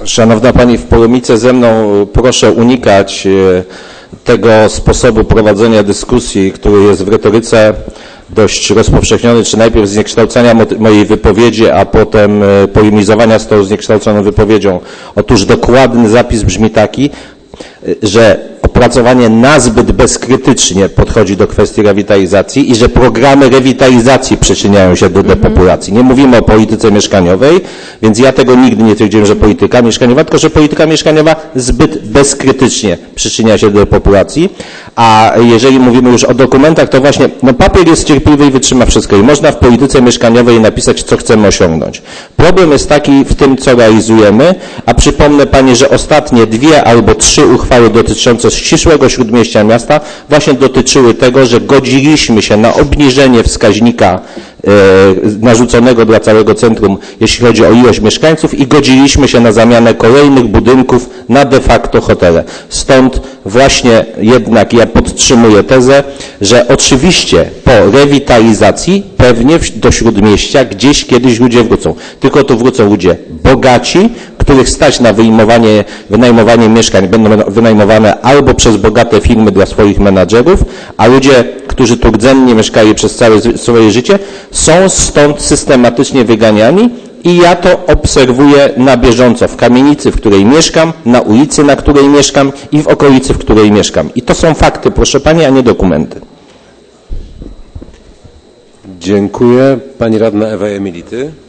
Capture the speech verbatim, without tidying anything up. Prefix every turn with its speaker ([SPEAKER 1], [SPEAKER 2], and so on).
[SPEAKER 1] Szanowna Pani, w polemice ze mną proszę unikać tego sposobu prowadzenia dyskusji, który jest w retoryce dość rozpowszechniony, czy najpierw zniekształcania mojej wypowiedzi, a potem polemizowania z tą zniekształconą wypowiedzią. Otóż dokładny zapis brzmi taki, że opracowanie nazbyt bezkrytycznie podchodzi do kwestii rewitalizacji i że programy rewitalizacji przyczyniają się do depopulacji. Nie mówimy o polityce mieszkaniowej, więc ja tego nigdy nie twierdziłem, że polityka mieszkaniowa, tylko że polityka mieszkaniowa zbyt bezkrytycznie przyczynia się do depopulacji. A jeżeli mówimy już o dokumentach, to właśnie no papier jest cierpliwy i wytrzyma wszystko i można w polityce mieszkaniowej napisać, co chcemy osiągnąć. Problem jest taki w tym, co realizujemy, a przypomnę Pani, że ostatnie dwie albo trzy uchwały dotyczące ścisłego śródmieścia miasta właśnie dotyczyły tego, że godziliśmy się na obniżenie wskaźnika e, narzuconego dla całego centrum, jeśli chodzi o ilość mieszkańców i godziliśmy się na zamianę kolejnych budynków na de facto hotele. Stąd właśnie jednak ja podtrzymuję tezę, że oczywiście po rewitalizacji pewnie do śródmieścia gdzieś kiedyś ludzie wrócą. Tylko tu wrócą ludzie bogaci, których stać na wynajmowanie, wynajmowanie mieszkań, będą wynajmowane albo przez bogate firmy dla swoich menadżerów, a ludzie, którzy tu rdzennie mieszkali przez całe swoje życie, są stąd systematycznie wyganiani i ja to obserwuję na bieżąco w kamienicy, w której mieszkam, na ulicy, na której mieszkam i w okolicy, w której mieszkam. I to są fakty, proszę Pani, a nie dokumenty.
[SPEAKER 2] Dziękuję. Pani radna Ewa Emility.